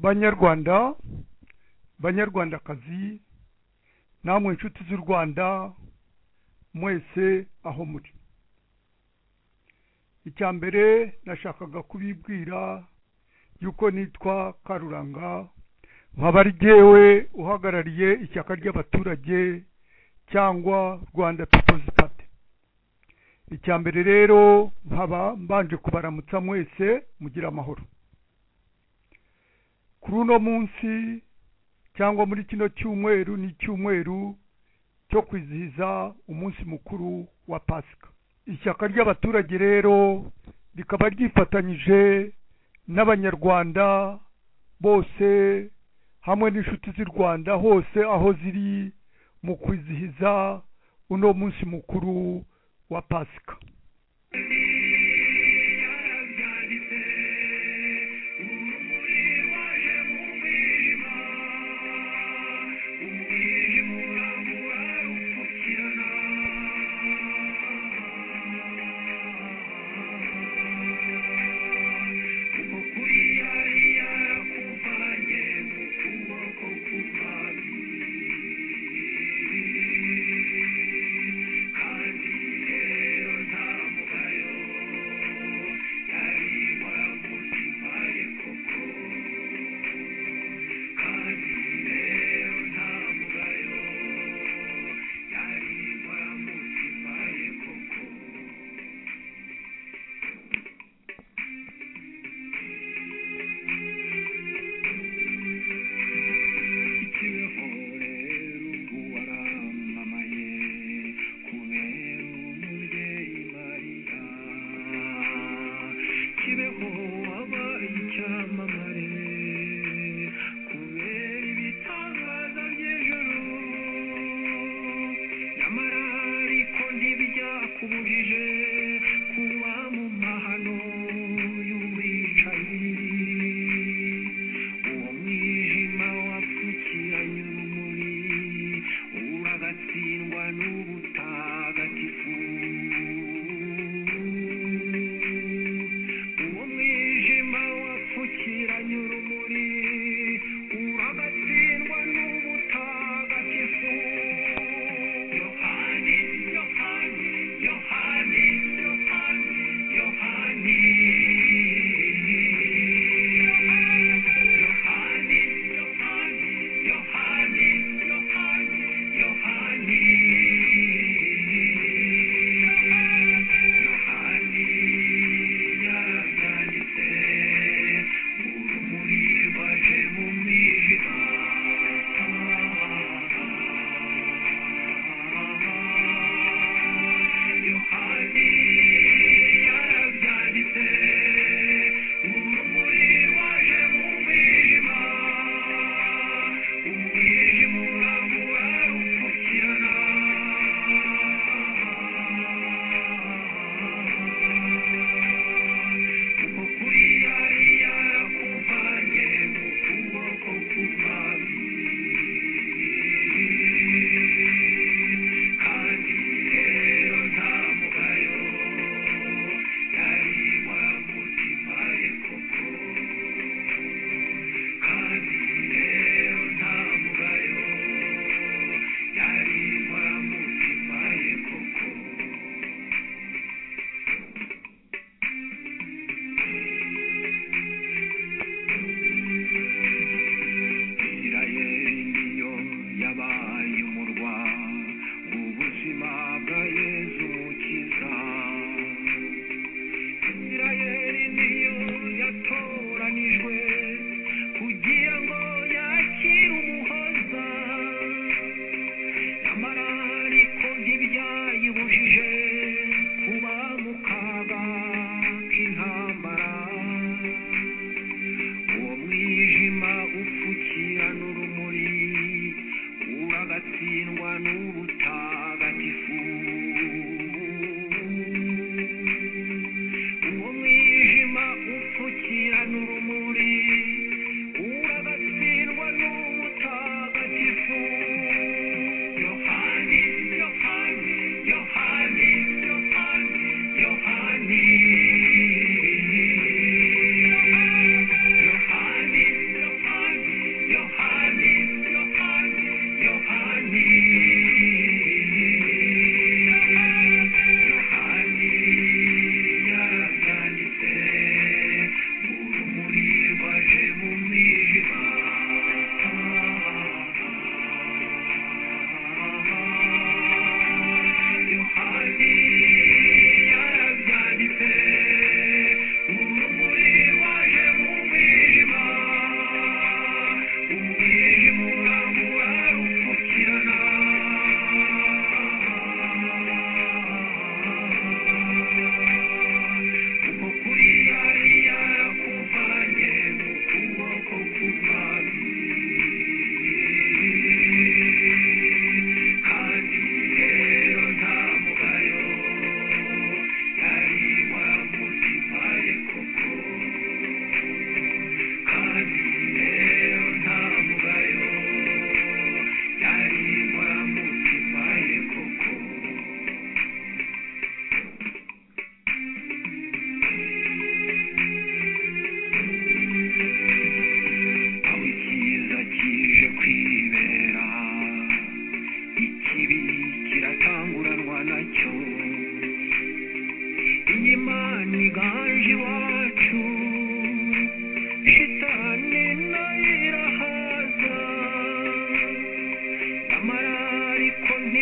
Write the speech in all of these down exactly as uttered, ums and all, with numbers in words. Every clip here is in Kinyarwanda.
banyarwanda banyarwandakazi namwe inshuti z'u Rwanda mwese aho muri. Icyambere nashakaga kubibwira yuko nitwa Karuranga, nkaba ari jyewe uhagarariye ishyaka ry'abaturage cyangwa Rwanda People's Party. Icyambere rero nkaba mbanje kubaramutsa mwese mugira amahoro. Kuri uno munsi cyangwa muri kino cyumweru ni cyumweru cyo kwizihiza umunsi mukuru wa Pasika. Ishyaka ry'abaturage rero rikaba ryifatanyije n'abanyarwanda bose hamwe n'inshuti z'u Rwanda hose aho ziri mu kwizihiza uno munsi mukuru wa Pasika.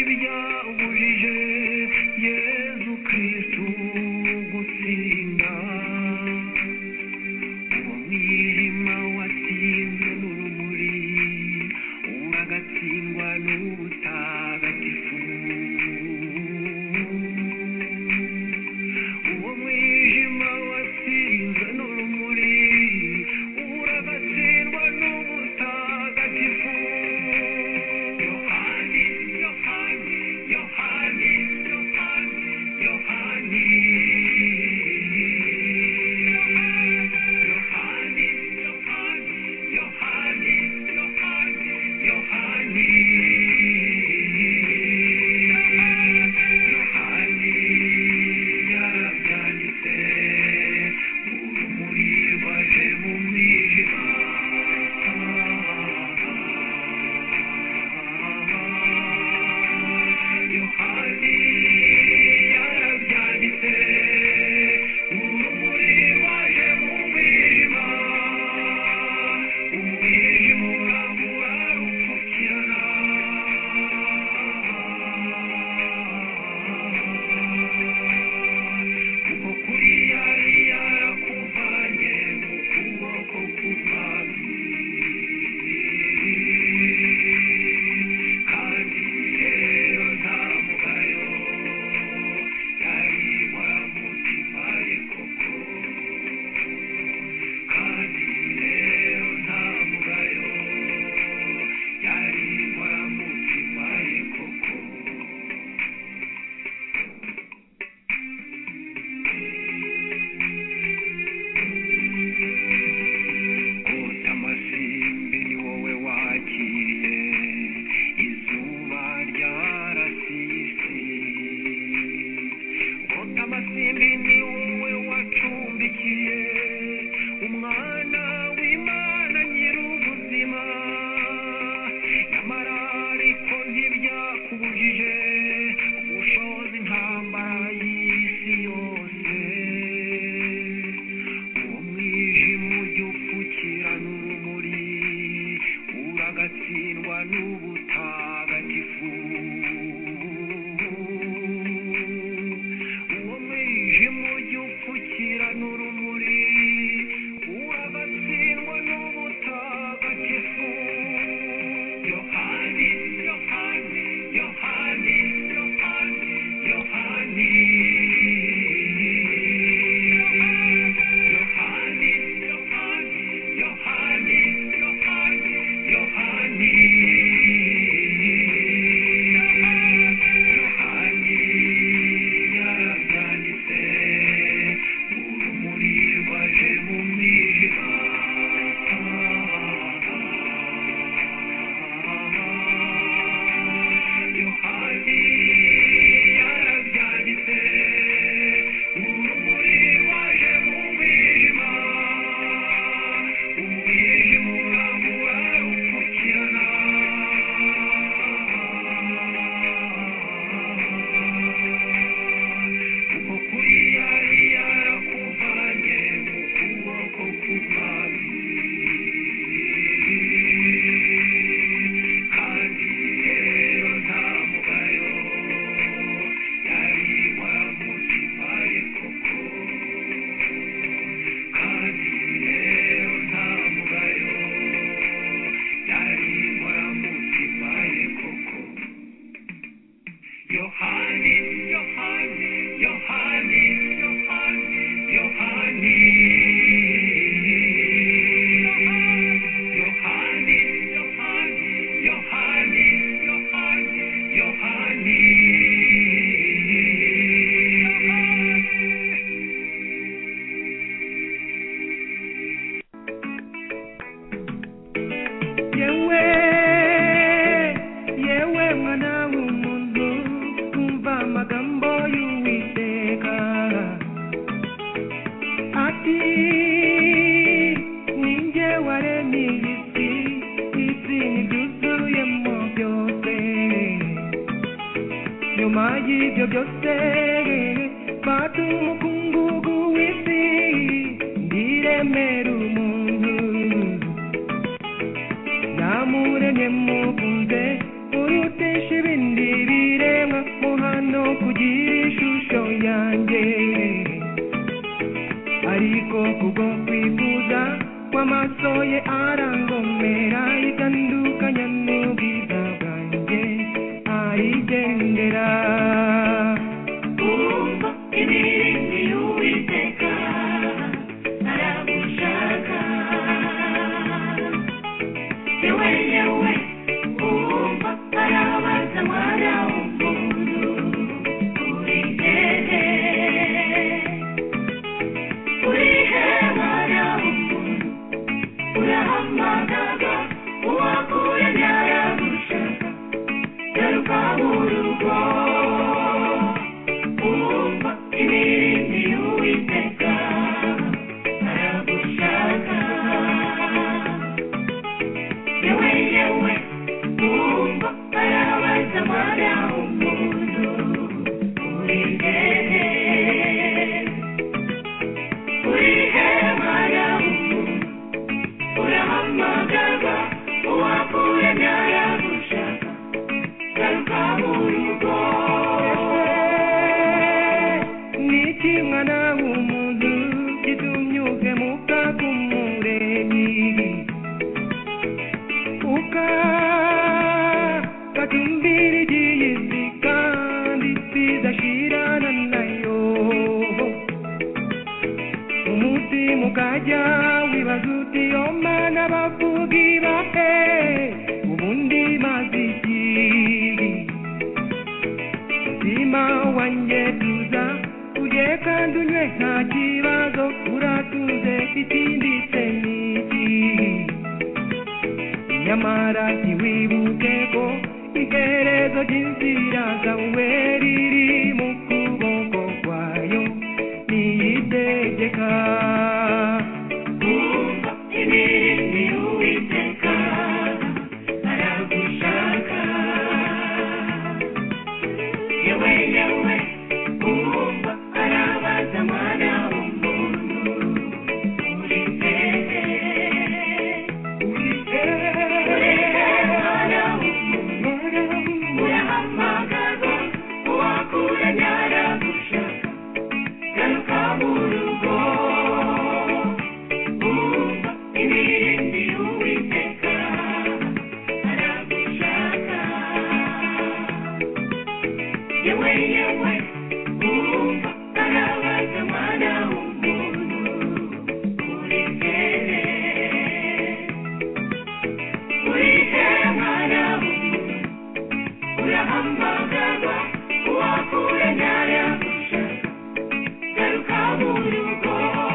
ntibyabujije Yezu Kristu gutsinda uwo mwijima watsinzwe n'urumuri uragatsindwa n'ubutagatifu uwo mwijima watsinzwe n'urumuri uragatsindwa n'ubutagatifu Yohani Yohani Yohani Yohani Yohani Yohani Yohani Yohani Yohani Yohani yarabyanditse urumuri rwaje mu mwijima Yohani yarabyanditse urumuri rwaje mu mwijima umwijima urambura upfukirana kuko kuri yari yarakuvanye mu kuboko k'umwami kandi rero nta mugayo yari inkoramutima ye koko kandi rero nta mugayo yari inkoramutima ye koko kota amasimbi ni wowe wakiriye izuba ryarasisi kota amasimbi ni wowe wacumbikiye umwana w'Imana nyir'ubuzima nyamara ariko ntibyakubujije gushoza intambara y'isi yose uwo mwijima ujya upfukirana urumuri uragatsindwa n'ubutagatifu uwo mwijima ujya upfukirana urumuri uragatsindwa n'ubutagatifu Yohani Yohani Yohani Yohani Yohani Yohani Yohani Yohani Yohani Yohani yarabyanditse urumuri rwaje mu mwijima Yohani yarabyanditse urumuri rwaje mu mwijima umwijima urambura upfukirana kuko kuri yari yarakuvanye mu kuboko k'umwami kandi rero nta mugayo yari inkoramutima ye koko kandi rero nta mugayo yari inkoramutima ye koko Yohani Yohani Yohani Yohani Yohani Yohani Yohani Yohani Yohani Yohani yewe yewe mwana w'umuntu umva amagambo y'Uwiteka ati ninjye waremye isi isi n'ibyuzuyemo byose nyuma y'ibyo byose fata umukungugu w'isi ndiremera umuntu yamuremye mukunze urutesha ibindi bire tubonye tuza uje kandi unywe nta kibazo uratuze itinditse n'iki nyamara ntiwibuke ko iherezo ry'inzira zawe riri mu kuboko kwayo niyitegeka umva imirindi y'Uwiteka aragushaka yewe yewe umva arabaza mwana w'umuntu uri hehe uri hehe mwana w'umuntu urahamagazwa uwakuranye aragushaka garuka mu rugo umva imirindi y'Uwiteka aragushaka yewe yewe umva arabaza mwana w'umuntu uri hehe uri hehe mwana w'umuntu urahamagazwa uwakuranye aragushaka garuka mu rugo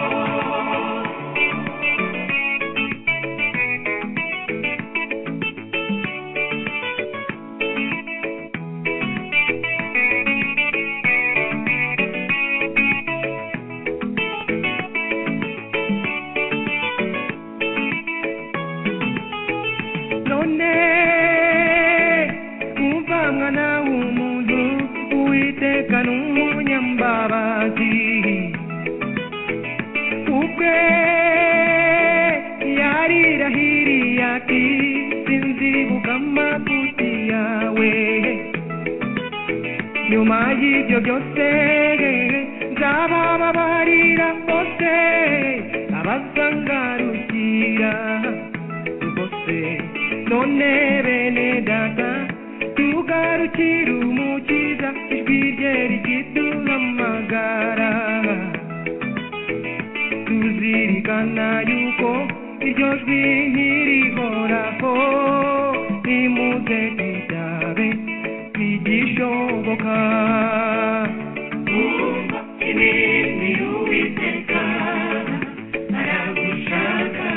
none umva mwana w'umuntu Uwiteka n'umunyambabazi ubwe yarirahiriye ati sinzibuka amafuti yawe nyuma y'ibyo byose nzabababarira bose abazangarukira bose none bene data tugarukire umukiza ijwi rye rikiduhamagara tuzirikana yuko iryo jwi ntirihoraho nimuze twitabe bigishoboka umva imirindi y'Uwiteka aragushaka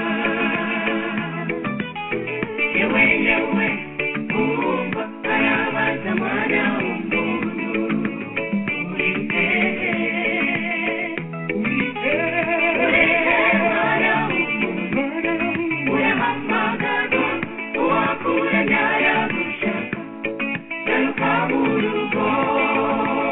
yewe yewe umva arabaza mwana w'umuntu uri hehe uri hehe mwana w'umuntu urahamagazwa uwakuranye aragushaka garuka mu rugo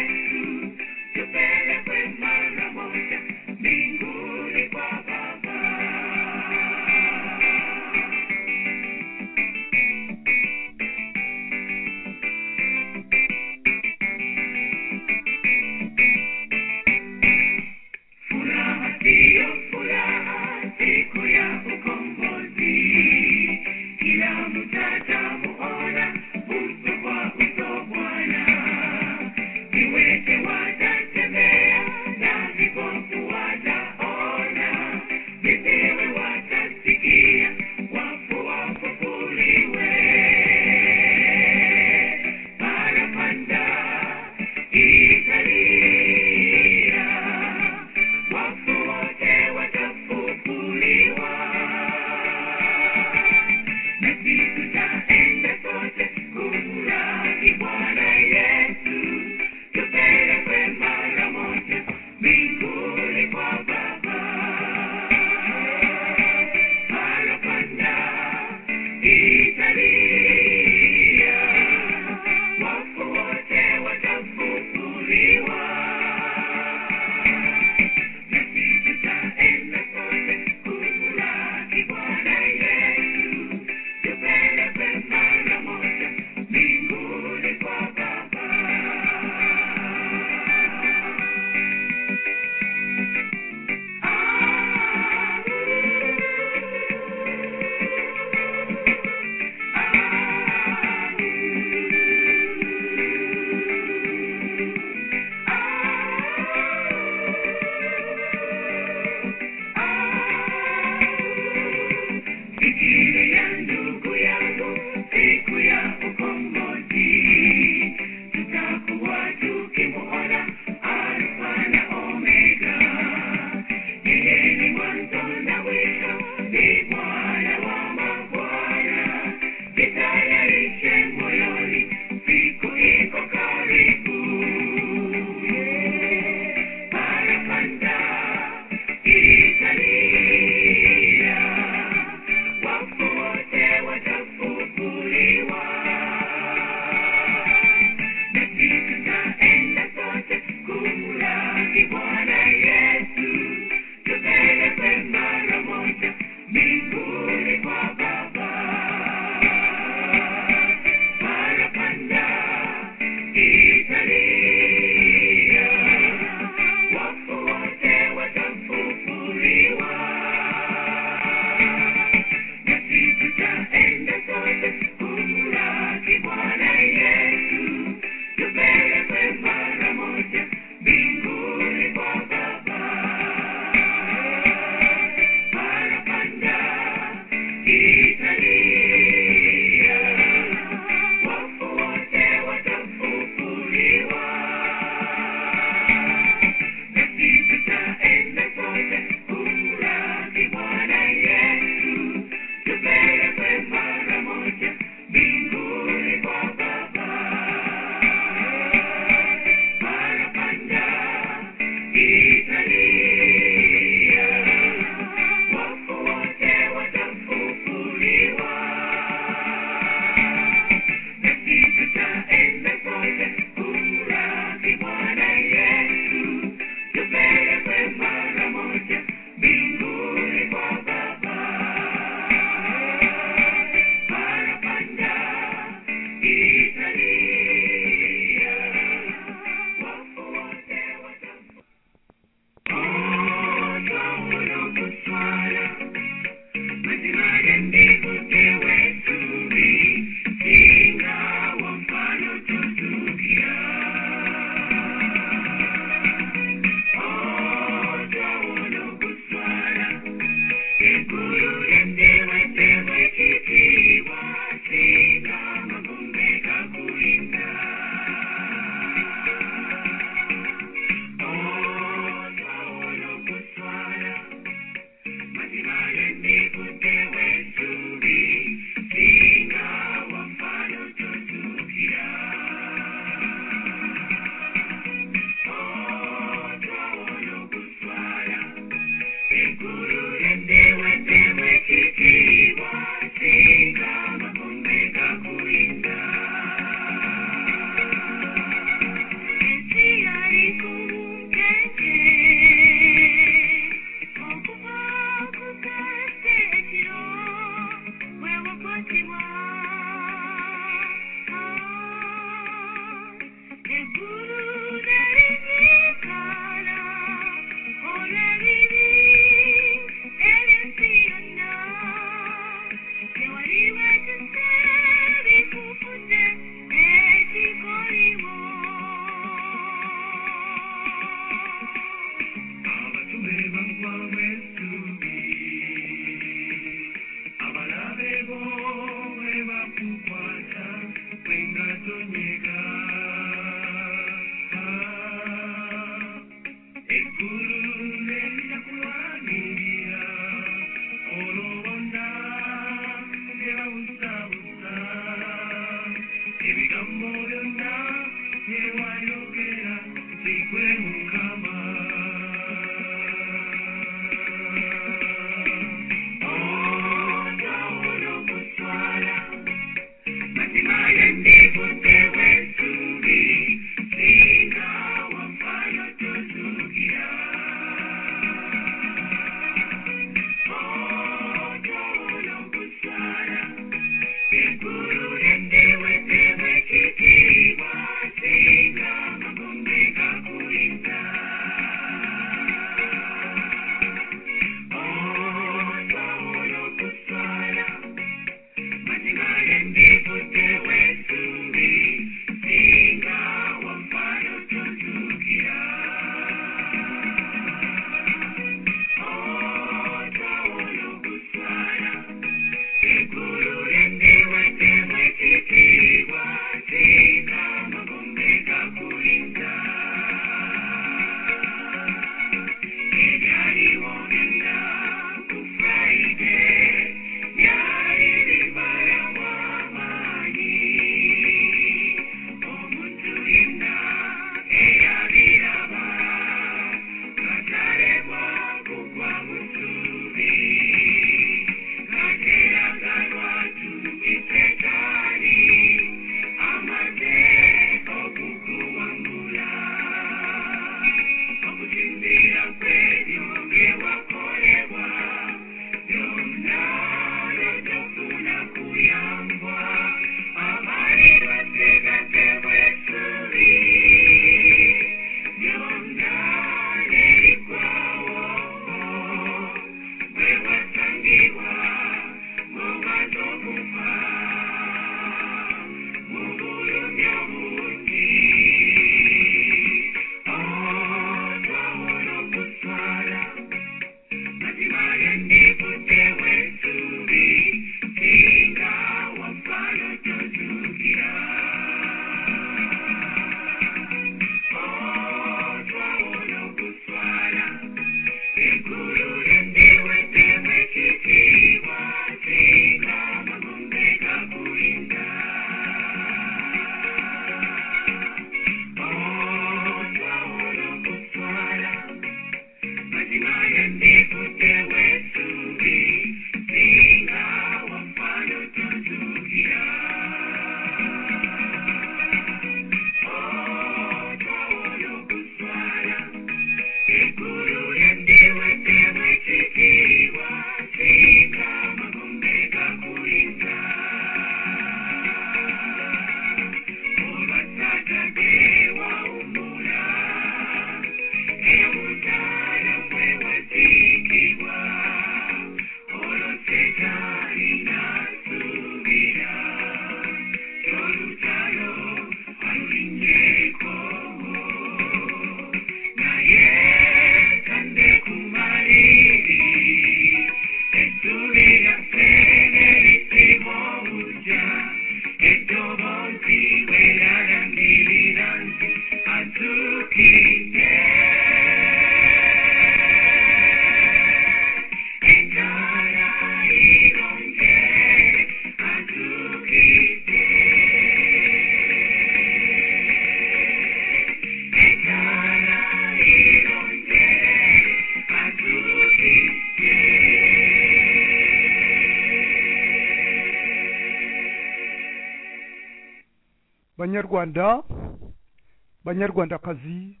banyarwanda banyarwandakazi,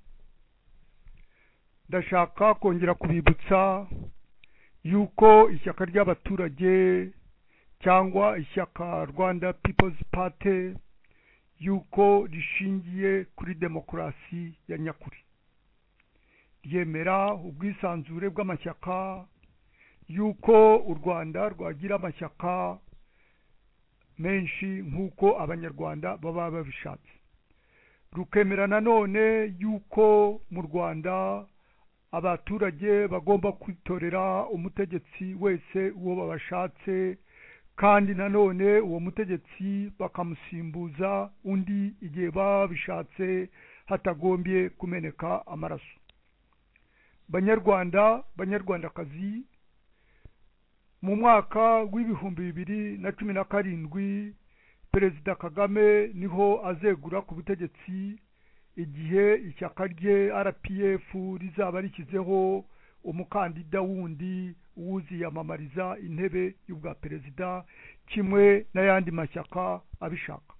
ndashaka kongera kubibutsa yuko ishyaka ry'abaturage cyangwa ishyaka Rwanda People's Party yuko rishingiye kuri demokarasi ya nyakuri, ryemera ubwisanzure bw'amashyaka, yuko u Rwanda rwagira amashyaka menshi nk'uko abanyarwanda baba babishatse, rukemera nanone yuko mu Rwanda abaturage bagomba kwitorera umutegetsi wese uwo babashatse, kandi nanone uwo mutegetsi bakamusimbuza undi igihe babishatse hatagombye kumeneka amaraso. Banyarwanda banyarwandakazi, mu mwaka w'ibihumbi bibiri na cumi na karindwi Perezida Kagame niho azegura ku butegetsi, igihe ishyaka rye R P F rizaba rikizeho umukandida wundi uziyamamariza intebe y'ubwa perezida kimwe n'ayandi mashyaka abishaka.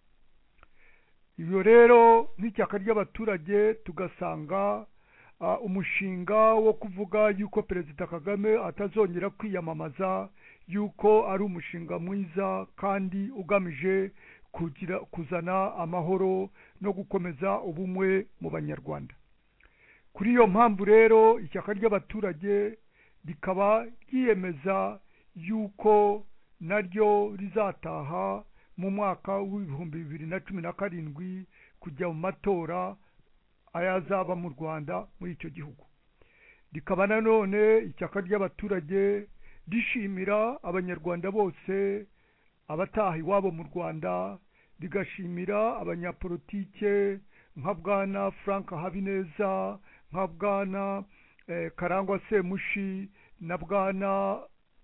Iyo rero nk'ishyaka ry'abaturage tugasanga uh, umushinga wo kuvuga yuko Perezida Kagame atazongera kwiyamamaza yuko ari umushinga mwiza kandi ugamije kugira kuzana amahoro no gukomeza ubumwe mu banyarwanda. Kuri iyo mpamvu rero ishyaka ry'abaturage rikaba ryiyemeza yuko naryo rizataha mu mwaka w'ibihumbi bibiri na cumi na karindwi kujya mu matora ayazaba mu Rwanda muri icyo gihugu. Rikaba nanone ishyaka ry'abaturage rishimira abanyarwanda bose abataha iwabo mu Rwanda, rigashimira abanyapolitike nka Bwana Frank Habineza, nka Bwana eh, Karangwa Semushi na Bwana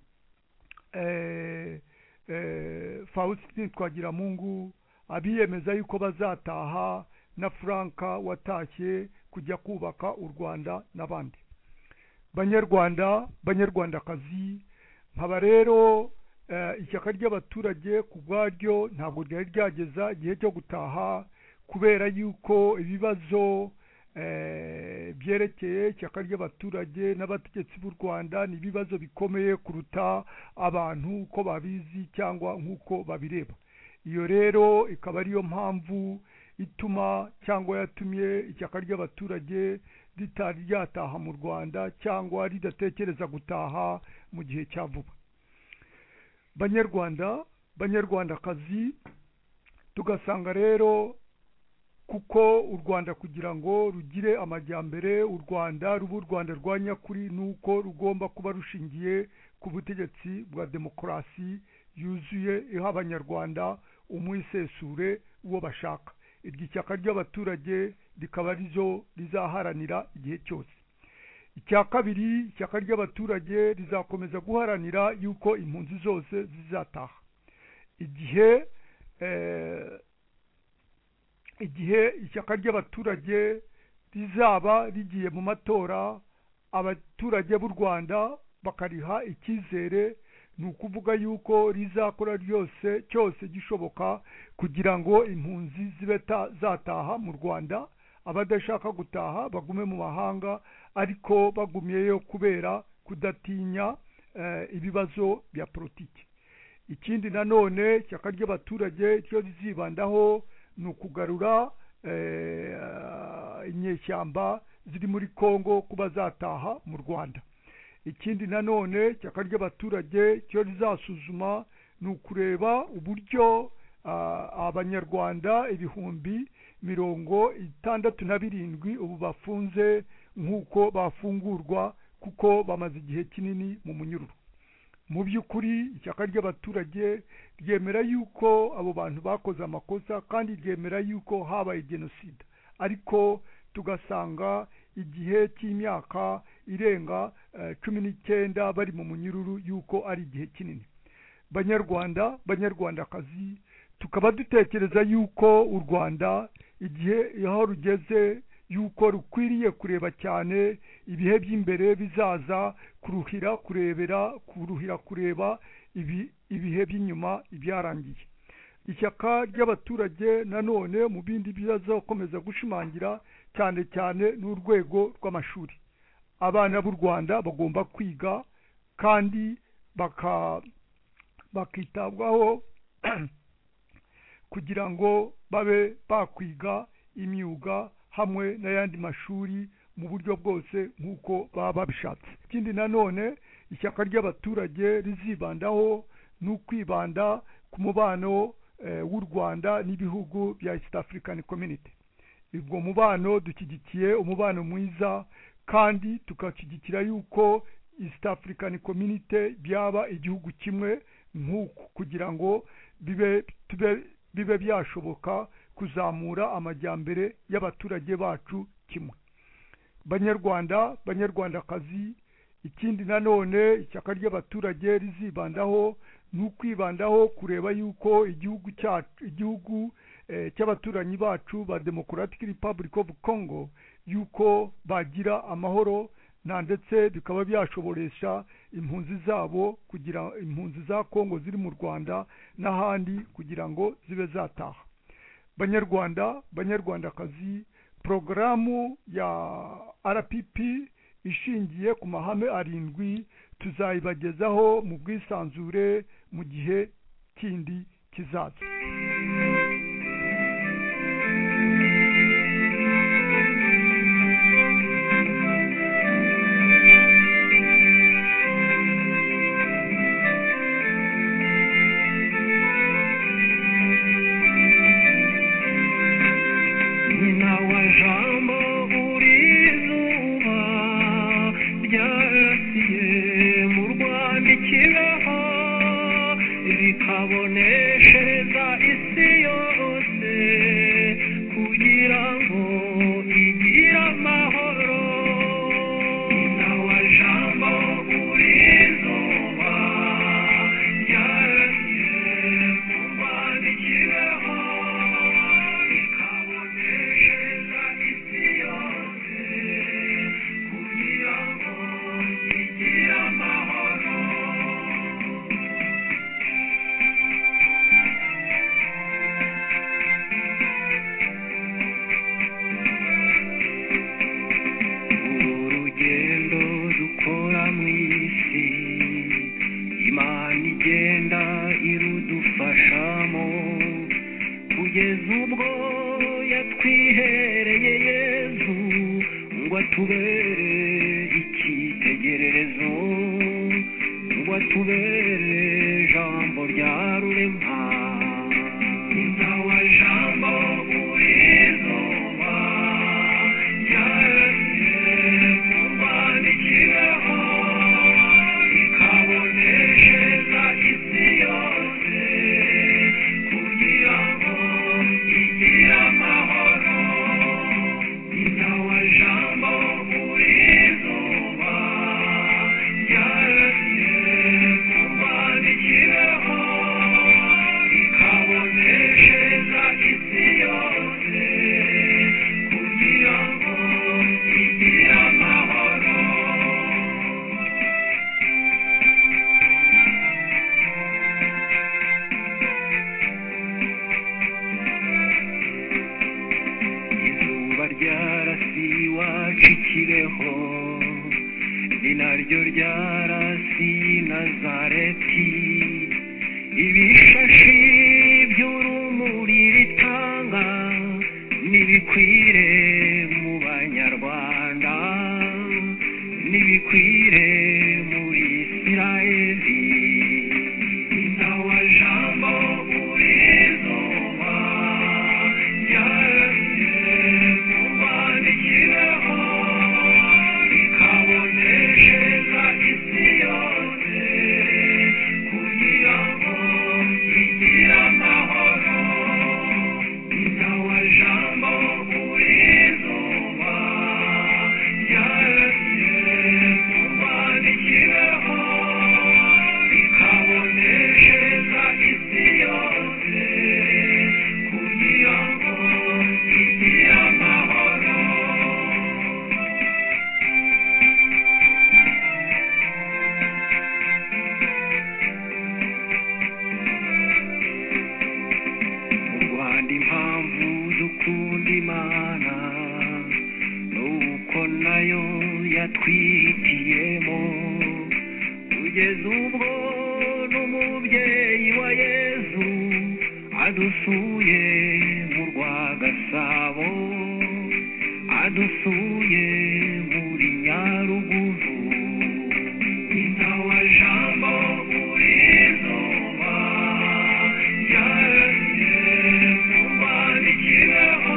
eh, eh, Faustin Twagiramungu, abiyemeza yuko bazataha, na Frank watashye kujya kubaka u Rwanda n'abandi. Banyarwanda banyarwandakazi, nkaba rero Uh, ishyaka ry'abaturage ku bwaryo ntabwo ryari ryageza igihe cyo gutaha, kubera yuko ibibazo uh, byerekeye ishyaka ry'abaturage n'abategetsi b'u Rwanda ni ibibazo bikomeye kuruta abantu uko babizi cyangwa nk'uko babireba. Iyo rero ikaba ariyo mpamvu ituma cyangwa yatumye ishyaka ry'abaturage ritari ryataha mu Rwanda cyangwa ridatekereza gutaha mu gihe cya vuba. Banyarwanda banyarwandakazi, tugasanga rero kuko u Rwanda kugira ngo rugire amajyambere, u Rwanda rubu Rwanda rwa nyakuri, nuko rugomba kuba rushingiye ku butegetsi bwa demokarasi yuzuye iha abanyarwanda umwisesure uwo bashaka. Iryo shyaka ry'abaturage rikaba rizo rizaharanira igihe cyose. Icya kabiri, ishyaka ry'abaturage rizakomeza guharanira yuko impunzi zose zizataha. Igihe eh, igihe ishyaka ry'abaturage rizaba rigiye mu matora, abaturage b'u Rwanda bakariha icyizere, ni ukuvuga yuko rizakora ryose cyose gishoboka kugira ngo impunzi zibe zataha mu Rwanda, abadashaka gutaha bagume mu mahanga ariko bagumiyeyo kubera kudatinya eh, ibibazo bya politiki. Ikindi nanone ishyaka ry'abaturage cyo rizibandaho ni ukugarura eh, inyeshyamba ziri muri Kongo kuba zataha mu Rwanda. Ikindi nanone ishyaka ry'abaturage cyo rizasuzuma ni ukureba uburyo uh, abanyarwanda ibihumbi mirongo itandatu na birindwi ubu bafunze nk'uko bafungurwa kuko bamaze igihe kinini mu munyururu. Mu by'ukuri ishyaka ry'abaturage ryemera yuko abo bantu bakoze amakosa kandi ryemera yuko habaye genocide, ariko tugasanga igihe cy'imyaka irenga uh, cumi n'icyenda bari mu munyururu yuko ari igihe kinini. Banyarwanda banyarwandakazi, tukaba dutekereza yuko u Rwanda igihe aho rugeze yuko rukwiriye kureba cyane ibihe by'imbere bizaza, kuruhira kurebera kuruhira kureba ibi ibihe by'inyuma ibyarangiye. ishyaka ry'abaturage nanone mu bindi bizakomeza gushimangira cyane cyane n'urwego rw'amashuri. Abana b'u Rwanda bagomba kwiga kandi baka bakitabwaho kugira ngo babe bakwiga imyuga hamwe n'ayandi mashuri mu buryo bwose nk'uko baba babishatse. Ikindi nanone ishyaka ry'abaturage rizibandaho n'ukwibanda ku mubano eh, w'u Rwanda n'ibihugu bya East African Community. Ubwo mubano dushyigikiye umubano mwiza kandi tukashyigikira yuko East African Community byaba igihugu kimwe nk'uko kugira ngo bibe tube bibe byashoboka kuzamura amajyambere y'abaturage bacu kimwe. Banyarwanda banyarwandakazi, ikindi nanone ishyaka ry'abaturage rizibandaho n'ukwibandaho kureba yuko igihugu cyacu igihugu eh, cy'abaturanyi bacu ba Democratic Republic of Congo yuko bagira amahoro na ndetse bikaba byashoboresha impunzi zabo kugira impunzi za Congo ziri mu Rwanda n'ahandi kugira ngo zibe zataha. Banyarwanda banyarwandakazi, programu ya R P P ishingiye ku mahame arindwi tuzayibagezaho mu bwisanzure mu gihe kindi kizaza. Kaboneshereza isi yose kugira ngo igire amahoro. Nawe jambo urizuba ryarasiye mu Rwanda ikibeho, kaboneshereza isi yose kugira ngo igire amahoro. Imana igenda irudufashamo kugeza ubwo yatwihereye Yezu ngo atubere icyitegererezo, ngo atubere jambo rya rurema. Nawe jambo urizuba ryarasiye mu Rwanda ikibeho, kaboneshereza isi yose kugira ngo igire amahoro. Nawe jambo urizuba ryarasiye mu Rwanda ikibeho, kaboneshereza isi yose kugira ngo igire amahoro. Izuba ryarasiye iwacu ikibeho, ni naryo ryarasiye i Nazareti. Ibishashi by'urumuri ritanga nibikwire mu Banyarwanda, nibikwire muri Isirayeli. Nawe jambo urizuba ryarasiye mu Rwanda ikibeho, kaboneshereza isi yose kugira ngo igire amahoro. Nawe jambo urizuba ryarasiye mu Rwanda yatwitiyemo kugeza ubwo n'umubyeyi wa Yezu adusuye mu Rwagasabo adusuye muri Nyaruguru intawa jambo muri zuba yaje kumanikireho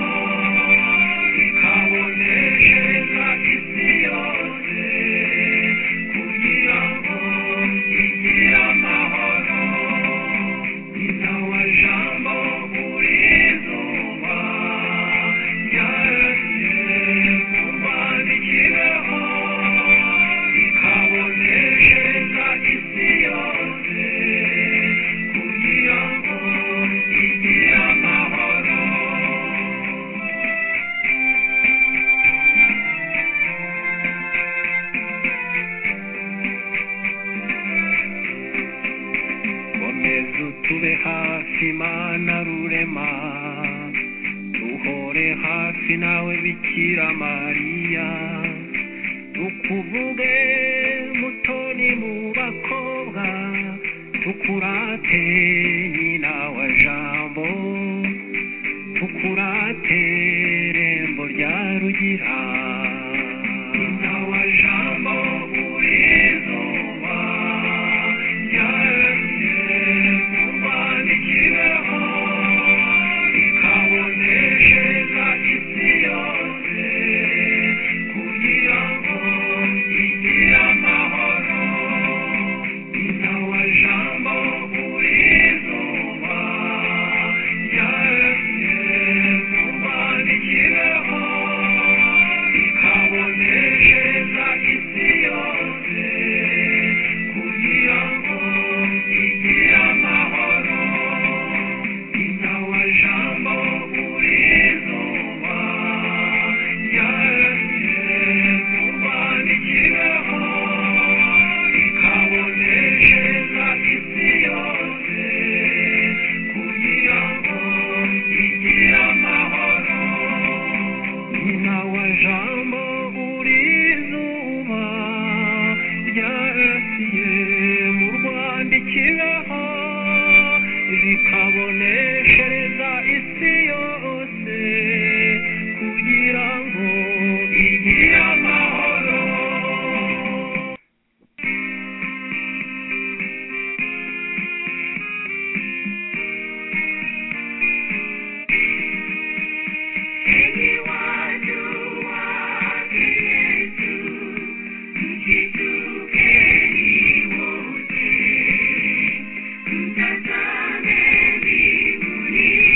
ikaboneshereza isi yose kugira ngo igire amahoro intawa jambo muri zuba yaje kumanikireho ikaboneshereza isi yose kugira ngo igire amahoro komeza utube hafi Mana rurema duhore hafi nawe Bikira Mariya tukuvuge mutoni mu bakobwa tukurate nyina wa jambo tukurate rembo rya Rugira nyina wa jambo uri zuba yaje kumanikireho ikaboneshereza isi yose kugira ngo igire amahoro intawa jambo uri zuba yaje kumanikireho ikaboneshereza isi yose kugira ngo igire amahoro intawa jambo uri zuba yaje kumanikireho ikaboneshereza isi yose kugira ngo igire amahoro intawa jambo uri zuba ryarasiye mu Rwanda ikibeho bikaboneshereza isi yose kugira ngo igire amahoro Enyi watu wake Yesu mjitukeni wote mtazame mbinguni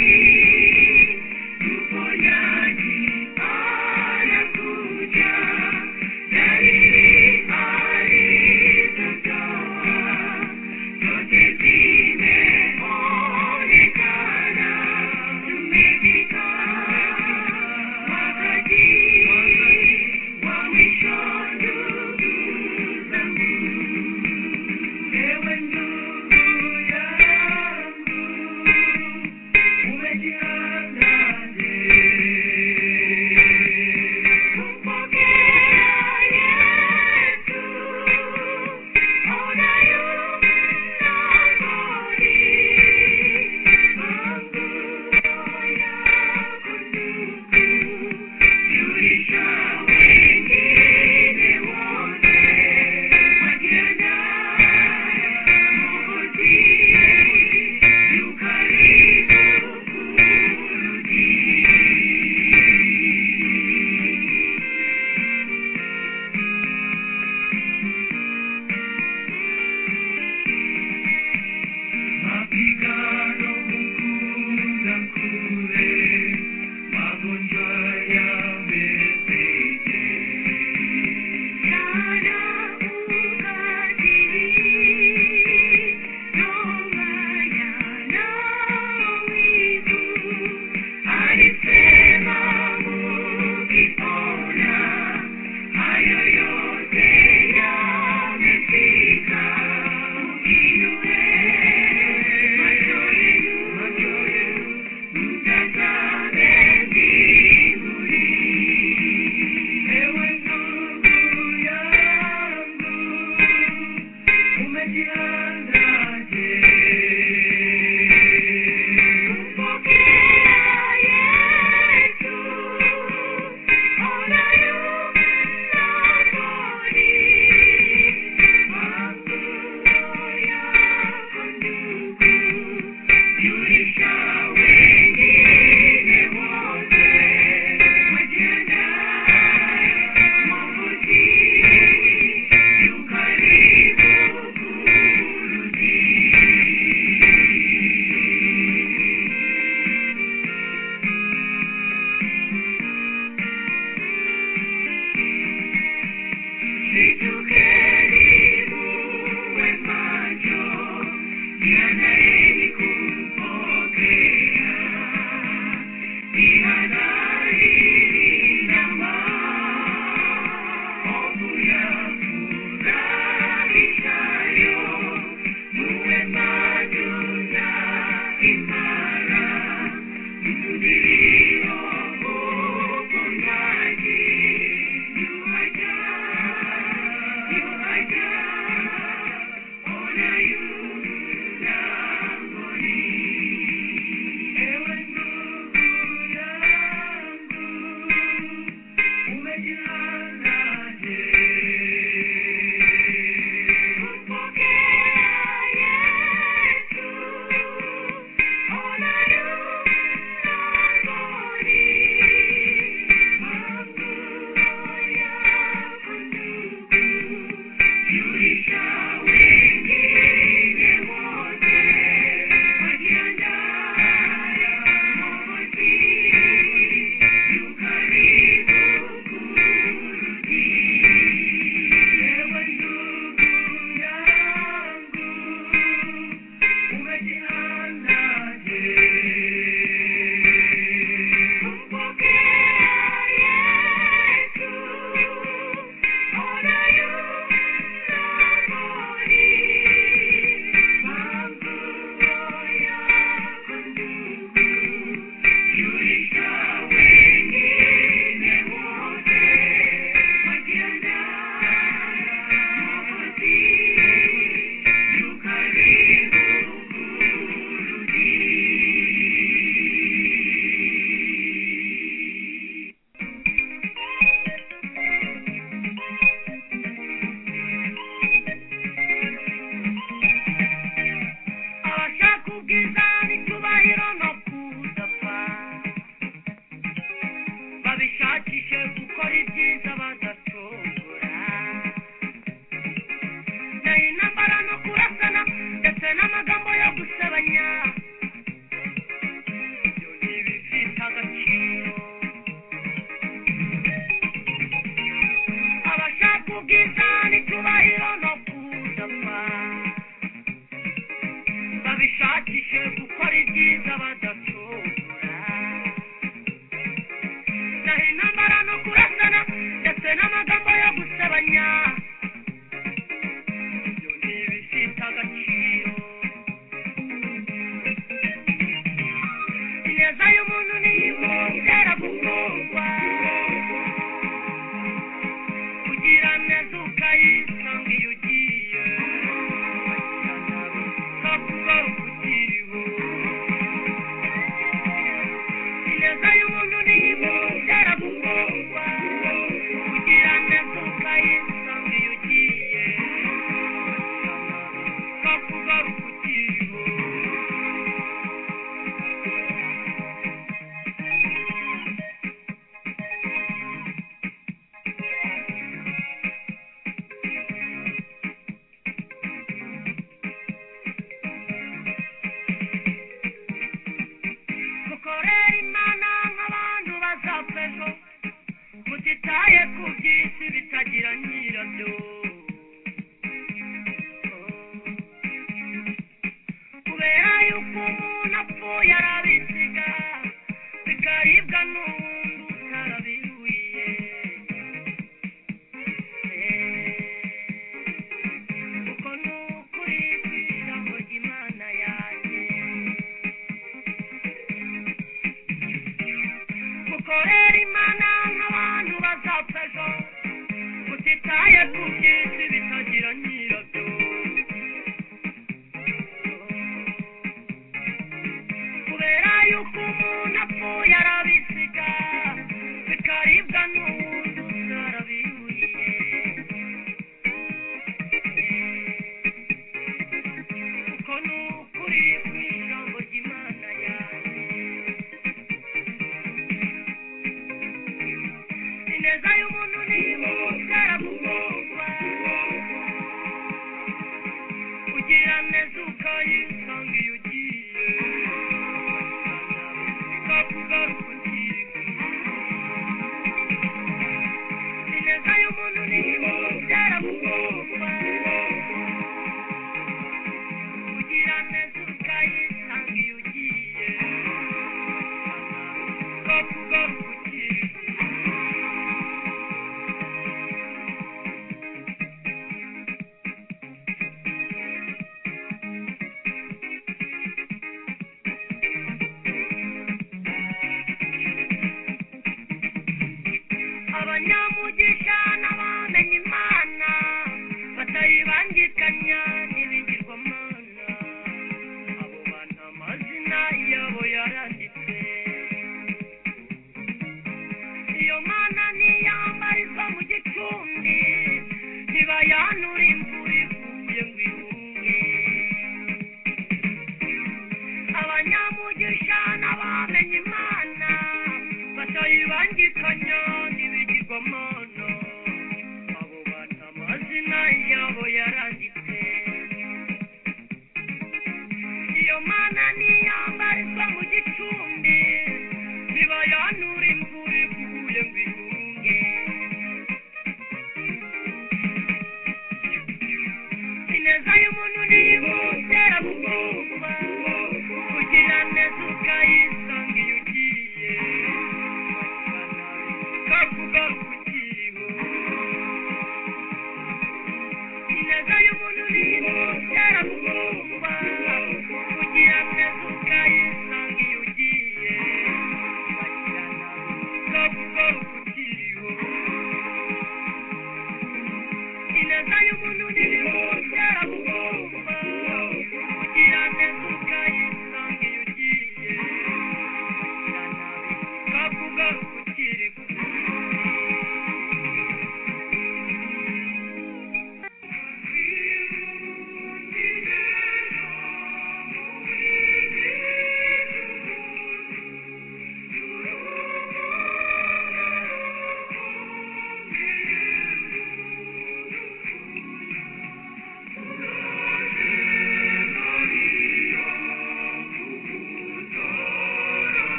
Imana nk'abantu bazapfa ejo, utitaye ku byiza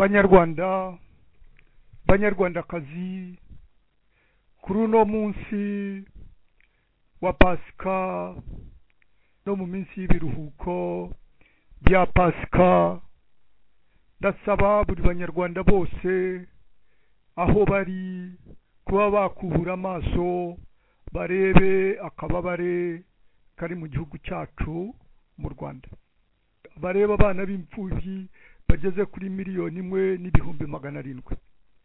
banyarwanda banyarwandakazi, kuri uno munsi wa pasika no mu minsi y'ibiruhuko bya pasika, ndasaba buri banyarwanda bose aho bari kuba bakubura amaso barebe akababare kari mu gihugu cyacu mu Rwanda. Bareba abana b'imfubyi bageze kuri miliyoni imwe n'ibihumbi magana arindwi,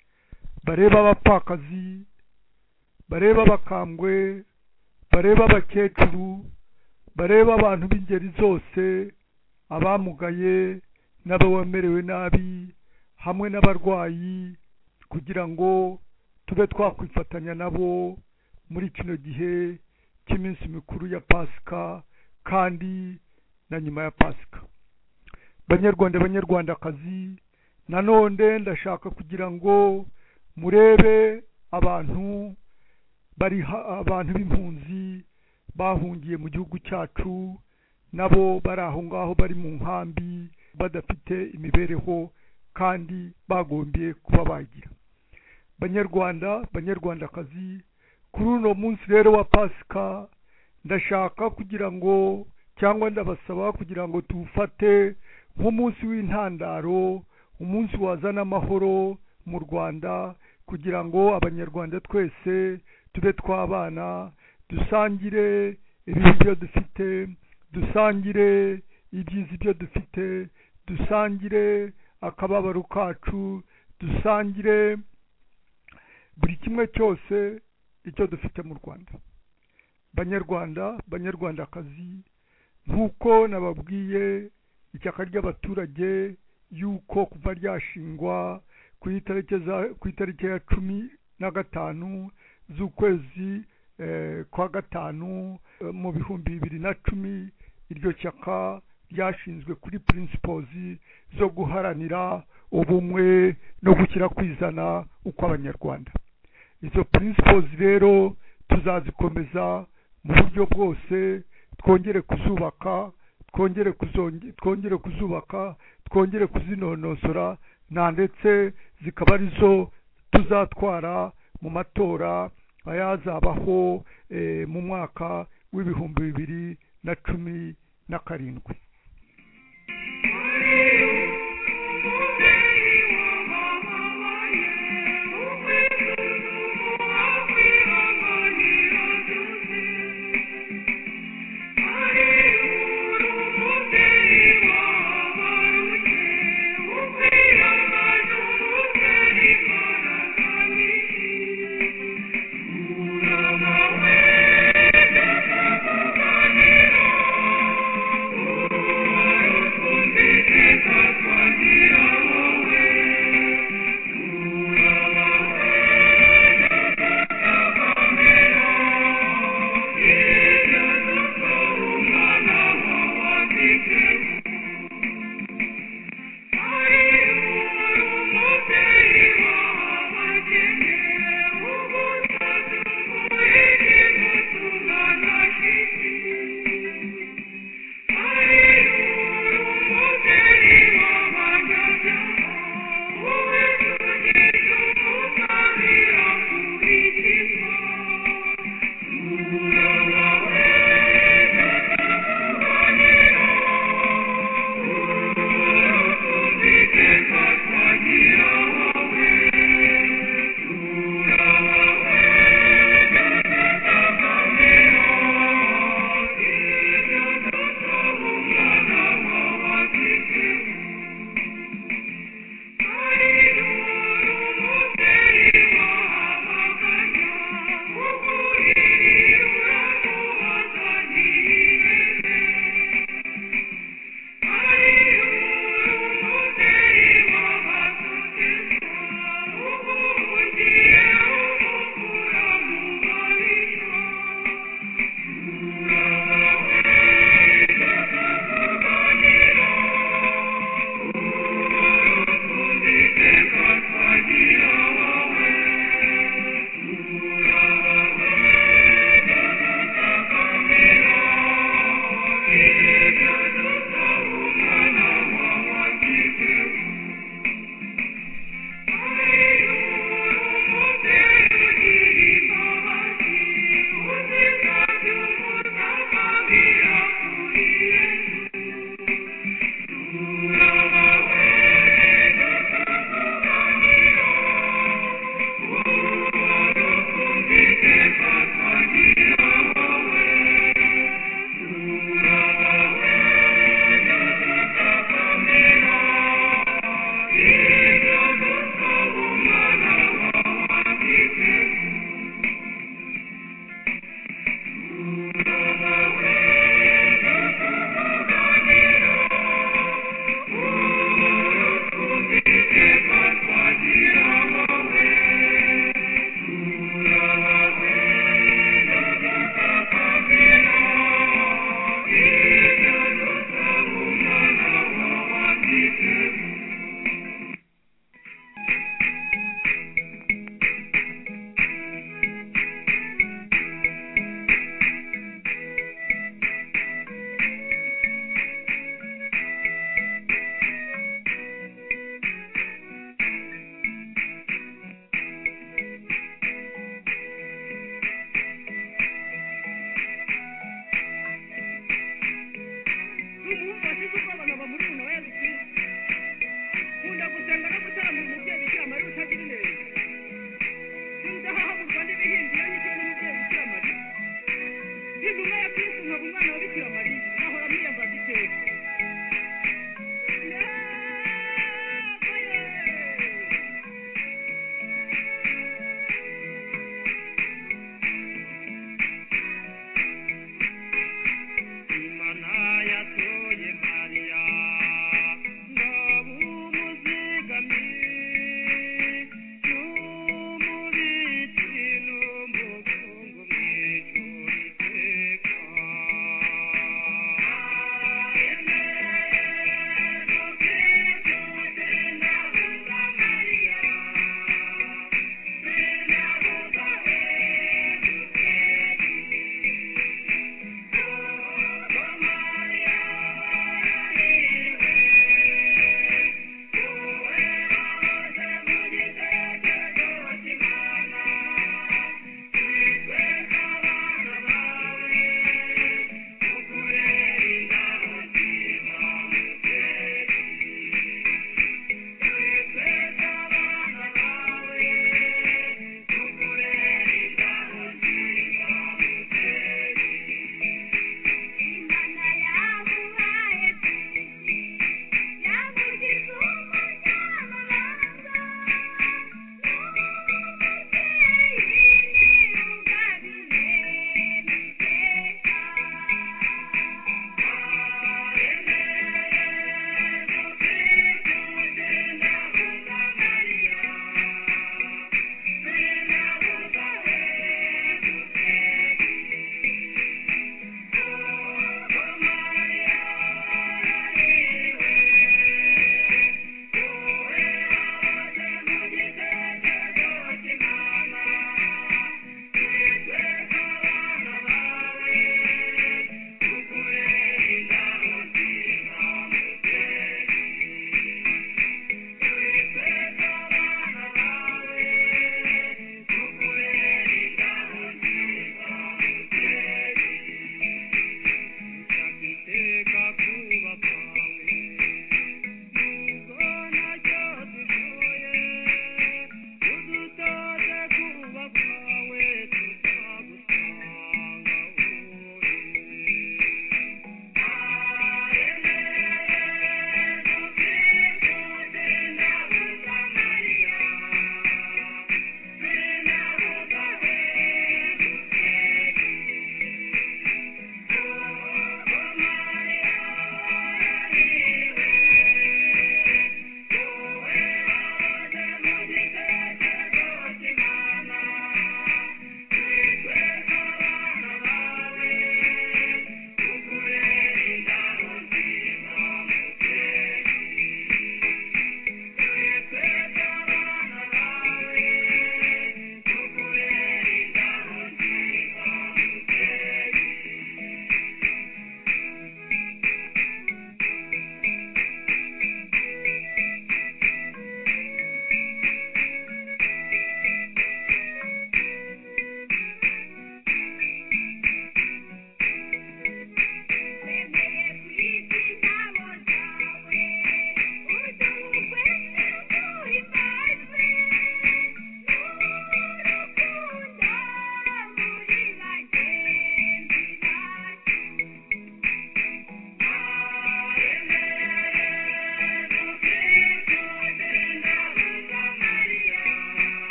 bareba abapfakazi, bareba abakambwe, bareba abakecuru, bareba abantu b'ingeri zose, abamugaye n'abamerewe nabi hamwe n'abarwayi, kugira ngo tube twakwifatanya nabo muri kino gihe cy'iminsi mikuru ya pasika kandi na nyuma ya pasika. Banyarwanda banyarwandakazi, nanone ndashaka kugira ngo murebe abantu bari abantu b'impunzi bahungiye mu gihugu cyacu, nabo bari aho ngaho bari mu nkambi badafite imibereho kandi bagombye kuba bagira. Banyarwanda banyarwandakazi, kuri uno munsi rero wa pasika ndashaka kugira ngo cyangwa ndabasaba kugira ngo tuwufate nk'umunsi w'intandaro, umunsi wazana amahoro mu Rwanda, kugira ngo abanyarwanda twese tube twabana, dusangire ibibi byo dufite, dusangire ibyiza ibyo dufite, dusangire akababaro kacu, dusangire buri kimwe cyose icyo dufite mu Rwanda. Banyarwanda banyarwandakazi, nk'uko nababwiye ishyaka ry'abaturage yuko kuva ryashingwa ku itariki za ku itariki ya cumi na gatanu z'ukwezi eh, kwa gatanu eh, mu bihumbi bibiri na cumi, iryo shyaka ryashinzwe kuri principles zo guharanira ubumwe no gushyira kwizana uko abanyarwanda. Izo principles rero tuzazikomeza mu buryo bwose, twongere kuzubaka twongere kuzonge twongere kuzubaka twongere kuzinonosora, na ndetse zikaba arizo tuzatwara mu matora ayazabaho e, mu mwaka w'ibihumbi bibiri na cumi na karindwi.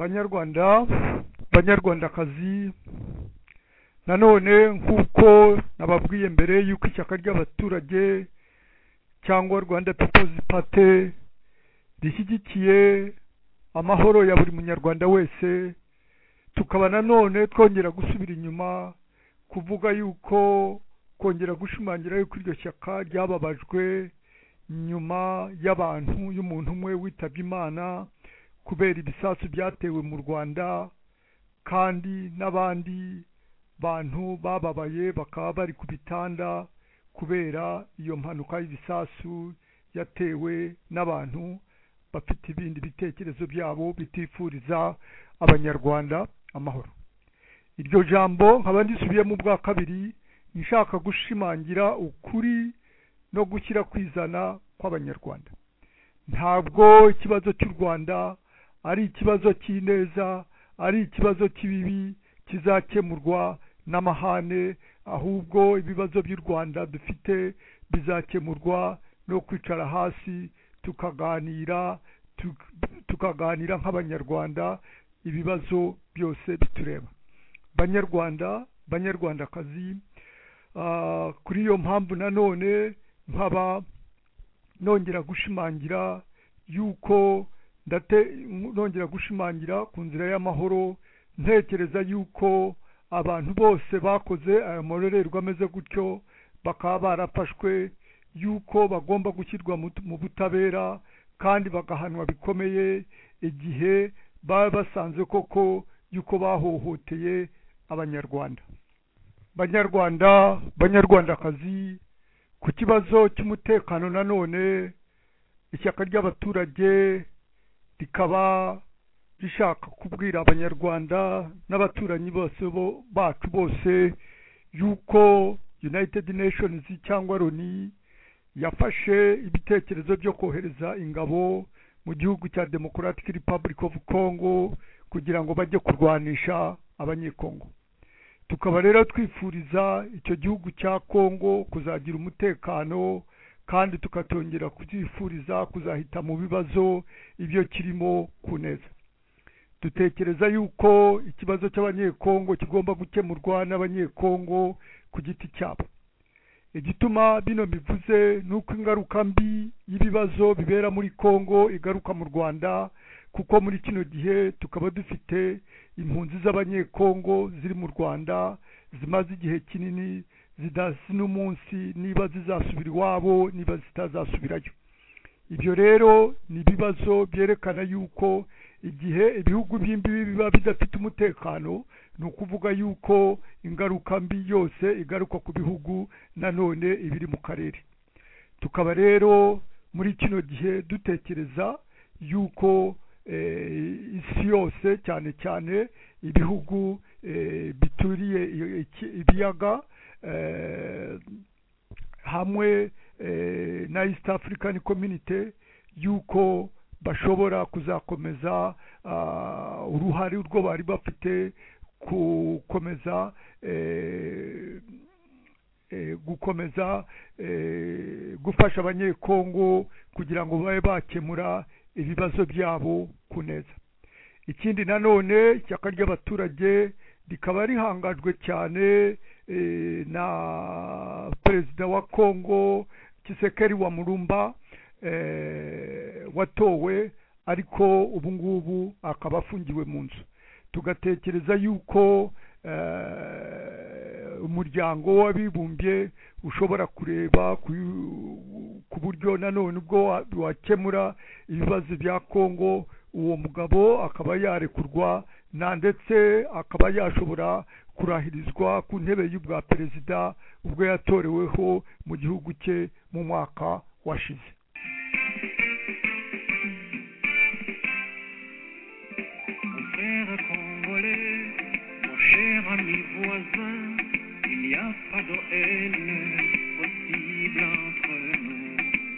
banyarwanda banyarwandakazi, nanone nk'uko nababwiye mbere y'uko ishyaka ry'abaturage cyangwa Rwanda People's Party rishyigikiye amahoro ya buri munyarwanda wese, tukaba nanone twongera gusubira inyuma kuvuga yuko kongera gushimangira yuko iryo shyaka ryababajwe nyuma y'abantu y'umuntu umwe witabye Imana kubera ibisasu byatewe mu Rwanda, kandi n'abandi bantu bababaye bakaba bari ku bitanda kubera iyo mpanuka y'ibisasu yatewe n'abantu bafite ibindi bitekerezo byabo bitifuriza abanyarwanda amahoro. Iryo jambo nkaba ndisubiyemo bwa kabiri nshaka gushimangira ukuri no gushyira kwizana kw'abanyarwanda. Ntabwo ikibazo cy'u Rwanda ari ikibazo cy'ineza, ari ikibazo cy'ibibi kizakemurwa n'amahane, ahubwo ibibazo by'u Rwanda dufite bizakemurwa no kwicara hasi tukaganira tukaganira nk'abanyarwanda ibibazo byose bitureba. Banyarwanda banyarwandakazi, uh, kuri iyo mpamvu nanone nkaba nongera gushimangira yuko ndate nongera gushimangira ku nzira y'amahoro, ntekereza yuko abantu bose bakoze aya marorerwa ameze gutyo bakaba barafashwe, yuko bagomba gushyirwa mu butabera kandi bagahanwa bikomeye igihe baba basanze koko yuko bahohoteye abanyarwanda. Banyarwanda banyarwandakazi, ku kibazo cy'umutekano nanone ishyaka ry'abaturage rikaba rishaka kubwira abanyarwanda n'abaturanyi bose bo bacu bose yuko United Nations cyangwa Loni yafashe ibitekerezo byo kohereza ingabo mu gihugu cya Democratic Republic of Congo kugira ngo bajye kurwanisha abanyekongo. Tukaba rero twifuriza icyo gihugu cya Congo kuzagira umutekano, kandi tukatongera kuzifuriza kuzahita mu bibazo ibyo kirimo kuneza. Dutekereza yuko ikibazo cy'abanyekongo kigomba gukemurwa n'abanyekongo ku giti cyabo. Igituma bino bivuze nuko ingaruka mbi y'ibibazo bibera muri Congo igaruka mu Rwanda, kuko muri kino gihe tukaba dufite impunzi z'abanyekongo ziri mu Rwanda zimaze igihe kinini zidasi n'umunsi niba zizasubira iwabo niba zitazasubirayo. Ibyo rero ni ibibazo byerekana yuko igihe ibihugu by'imbibi biba bidafite umutekano, ni ukuvuga yuko ingaruka mbi yose igaruka ku bihugu nanone ibiri mu karere. Tukaba rero muri kino gihe dutekereza yuko eh, isi yose cyane cyane ibihugu eh, bituriye ibiyaga eh, hamwe eh, na East African Community yuko bashobora kuzakomeza uh, uruhare urwo bari bafite gukomeza eh, eh, gukomeza eh, gufasha abanyekongo kugira ngo babe bakemura ibibazo byabo kuneza. Ikindi nanone ishyaka ry'abaturage rikaba rihangajwe cyane eh, na perezida wa Congo Tshisekedi wa Mulumba eh, watowe ariko ubu ngubu akaba afungiwe mu nzu. Tugatekereza yuko uh, umuryango w'abibumbye ushobora kureba ku buryo nanone ubwo wakemura ibibazo bya Congo, uwo mugabo akaba yarekurwa na ndetse akaba yashobora kurahirizwa ku ntebe y'ubwa perezida ubwo yatoreweho mu gihugu cye mu mwaka washize. Congolais, mon cher ami voisin, il n'y a pas de haine possible entre nous.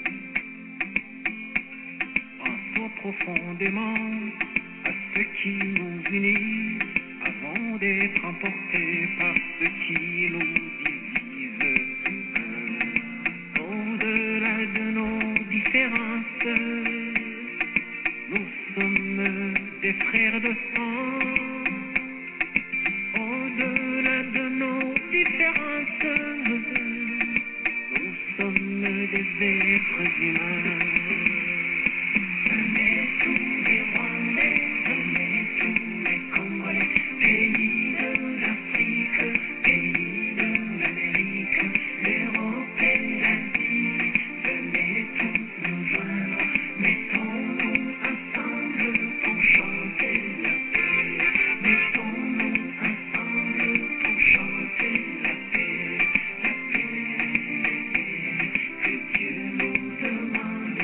Pensons profondément à ce qui nous unit avant d'être emportés par ce qui nous divise. Au-delà de nos différences, nous sommes des frères de sang. Au-delà de nos différences, nous sommes des êtres humains. Venez tous les Rwandais, venez tous les Congolais, pays de l'Afrique, pays de l'Amérique, l'Europe et l'Asie, venez tous nous joindre, mettons-nous ensemble pour chanter la paix, mettons-nous ensemble pour chanter la paix, la paix, que Dieu nous demande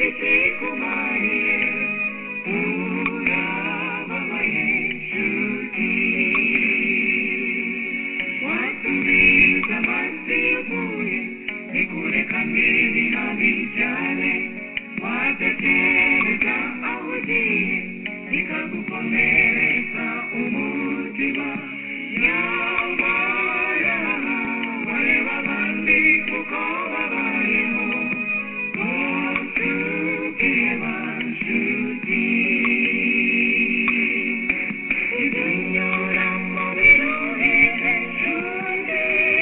ikikumariye urababaye nshuti wasubiza amazi yuzuye bikureka n'ibihabi cyane watekereza aho ugiye bikagukomeretsa umutima nyamara bareba abandi kuko babayeho utubwire nshuti ibyo unyuramo biruhije nshuti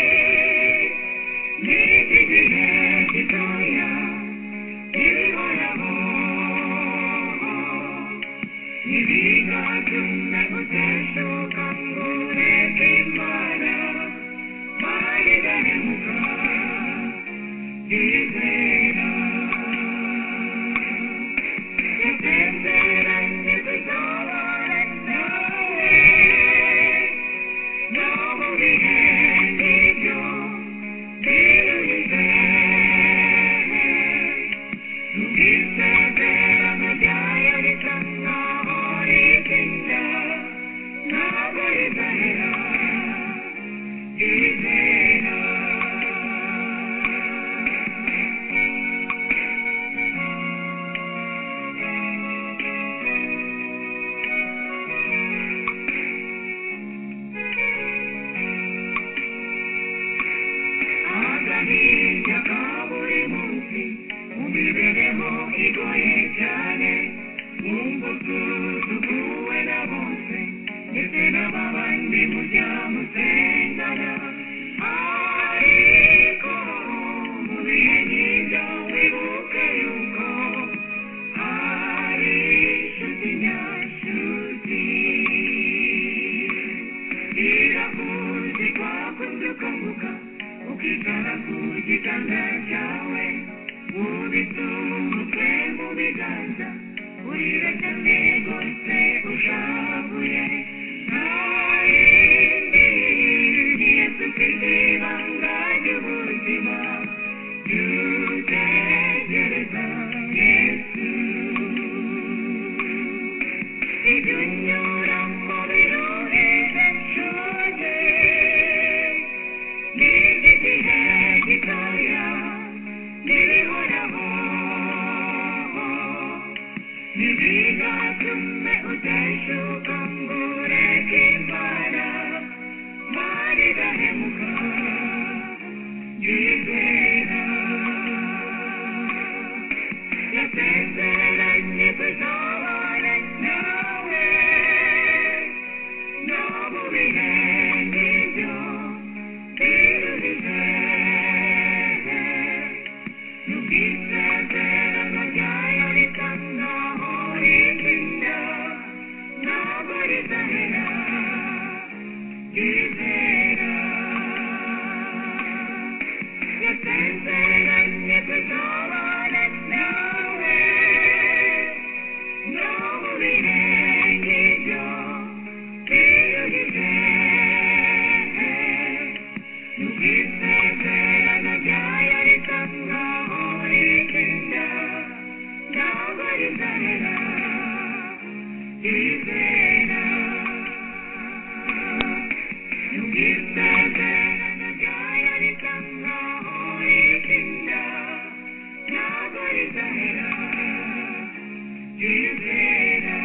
n'iki gihe gitoya ntibihoraho ntibigatume uteshuka ngo ureke Imana mari gahemuka izera yasezeranye kuzabana nawe no mu bihe nk'ibyo biruhije n'ubwisezerano ryayo risa nkaho ritinda ntabwo rizahera izera agahinda ka buri munsi mu mibereho igoye cyane wumva usuzuguwe na bose ndetse n'abandi mujya musengana ariko mu bihe nk'ibyo wibuke yuko hari inshuti nyashuti irakuzi kwakuze ukanguka ukicara ku gitanda cyawe ubitse umutwe mu biganza urira cyane rwose ushavuye nta yindi ni Yesu Kristo ibanga ry'ubuzima tutegereza Yesu ibyo unyuramo biruhije nshuti n'iki gihe gitoya ntibihoraho ntibigatume uteshuka ngo ureke Imana mari gahemuka yizera yasezeranye kuzabana nawe no mu bihe nk'ibyo biruhije n'ubwisezerano ryayo risa nkaho ritinda ntabwo rizahera yizera yasezeranye kuzabana nawe no mu bihe nk'ibyo biruhije n'ubwisezerano ryayo risa nkaho ritinda ntabwo rizahera yizera n'ubwisezerano ryayo risa nkaho ritinda ntabwo rizahera yizera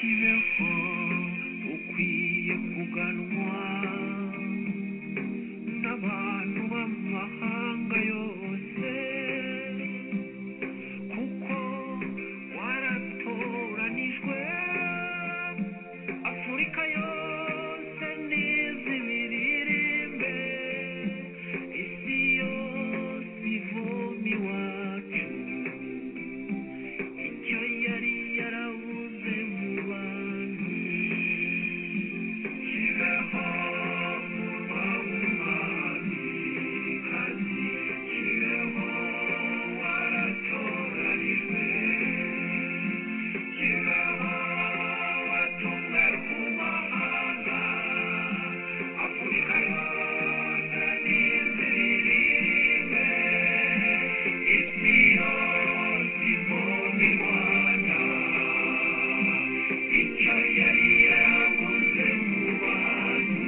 kibeho ukwiye kuganwa n'abantu b'amahanga yose kuko waratoranijwe Afurika yose n'izibiririmbe isi yose ivoma iwacu icyo yari yarabuze mu bantu kibeho murwa w'umwamikazi kibeho waratoranijwe kibeho watumwe ku mahanga Afurika yose n'iziririmbe isi yose ivoma i Rwanda icyo yari yarabuze mu bantu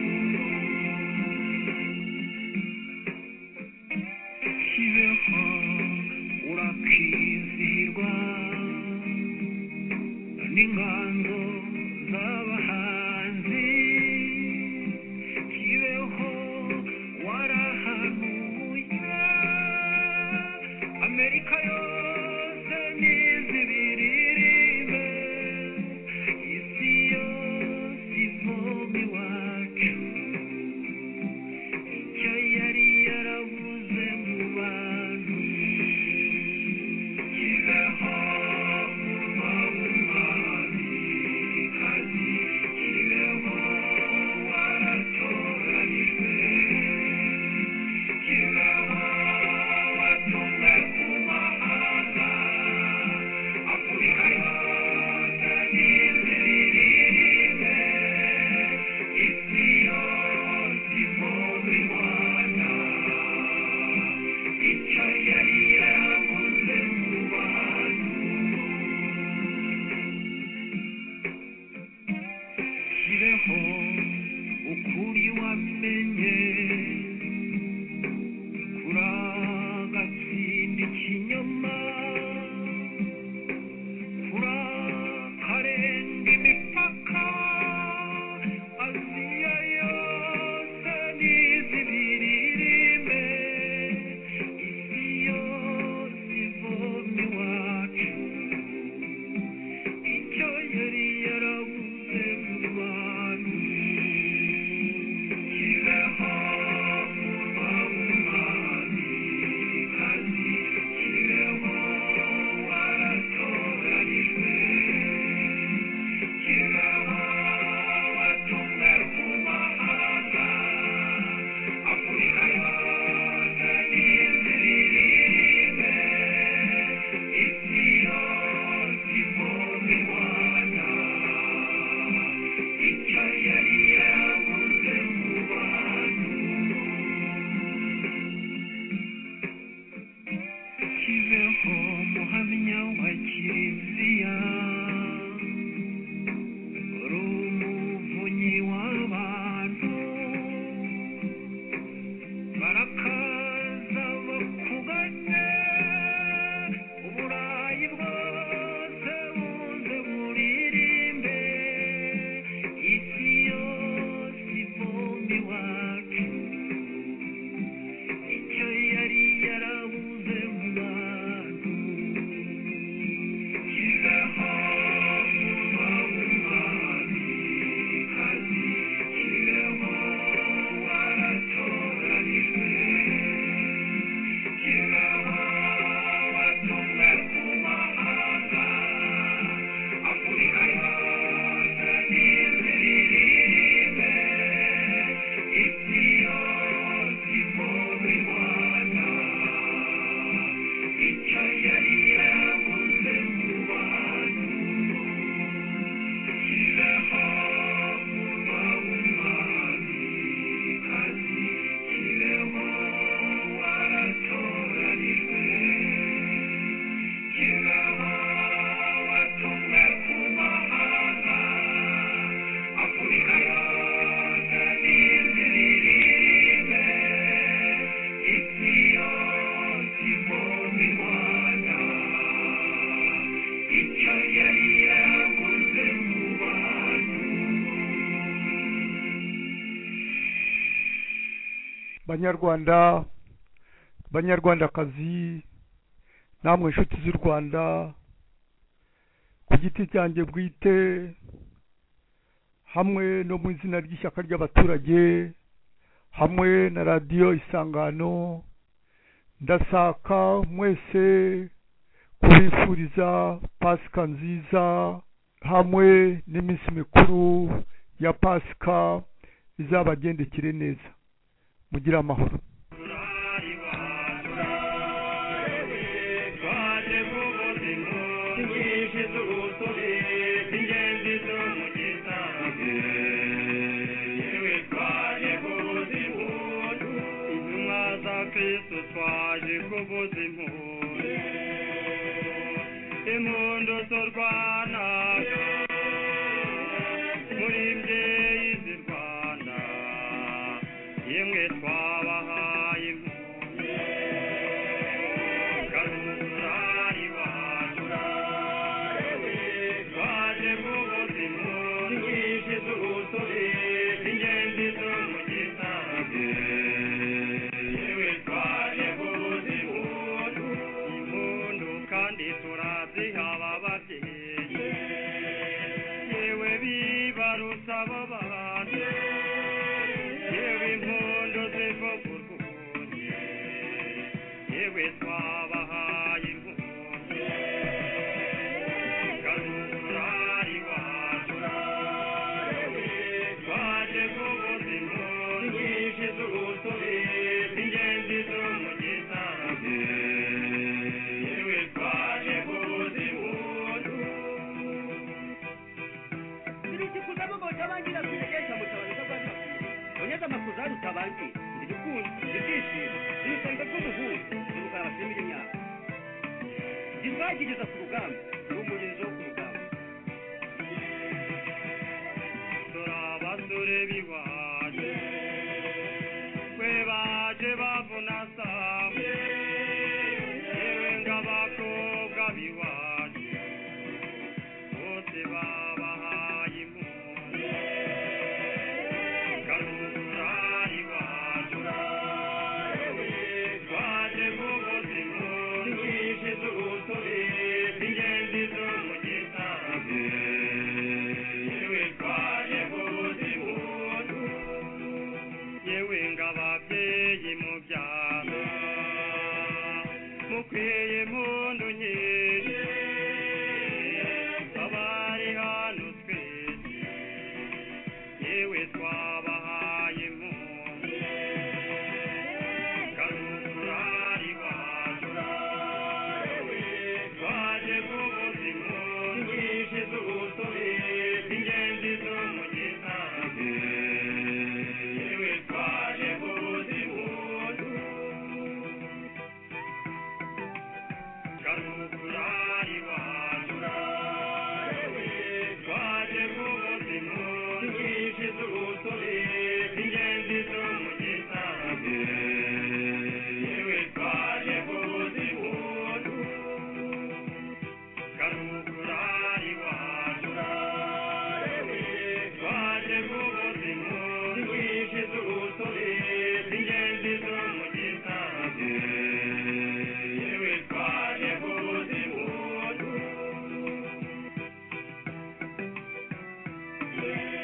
kibeho urakizihirwa n'inganzo z'abahanzi kibeho warahanuye Amerika yose n'izibiririmbe isi yose ivoma iwacu icyo yari yarabuze mu bantu kibeho murwa w'umwamikazi kibeho waratoranijwe kibeho watumwe ku mahanga Afurika yose n'iziririmbe isi yose ivoma i Rwanda icyo yari yarabuze mu bantu kibeho ukuri wamenye kuragatsinda ikinyoma kurakarenga imipaka Aziya yose n'izibiririmbe isi yose ivoma iwacu icyo yari yarabuze mu bantu kibeho banyarwanda banyarwandakazi namwe inshuti z'u Rwanda ku giti cyanjye bwite hamwe no mu izina ry'ishyaka ry'abaturage hamwe na radiyo Isangano ndasaka mwese kubifuriza Pasika nziza hamwe n'iminsi mikuru ya Pasika izabagendekere neza mugira amahoro. Kristo twaje kuvuza impundu impundu z'urwanaga muri mbyeyi z'i Rwanda yemwe twabahaye impundu garura iwacu twaje kuvuza impundu nyinshi z'ubusore ingenzi zo mu gitarage amakuzari utabangi ndikundi ndikishira nisanga kumuhungu ndukara basimira imyaka gizwagigeza ku rugamba n'umurinzi wo ku rugamba dora abasore biwaje kwe baje bavuna samwe yewe ng'abakobwa biwaje bose babahaye impundu mukwiye impundu nyinshi abari hano twese yewe twabahaye impundu garura iwacu twaje kuvuza impundu nyinshi z'ubusore ingenzi zo mu gitarage yewe twaje kuvuza impundu garura iwacu twaje kuvuza impundu nyinshi z'ubusore ingenzi zo mu gitarage yewe twaje kuvuza impundu garura iwacu twaje kuvuza impundu nyinshi z'ubusore ingenzi zo mu gitarage yewe twaje kuvuza impundu.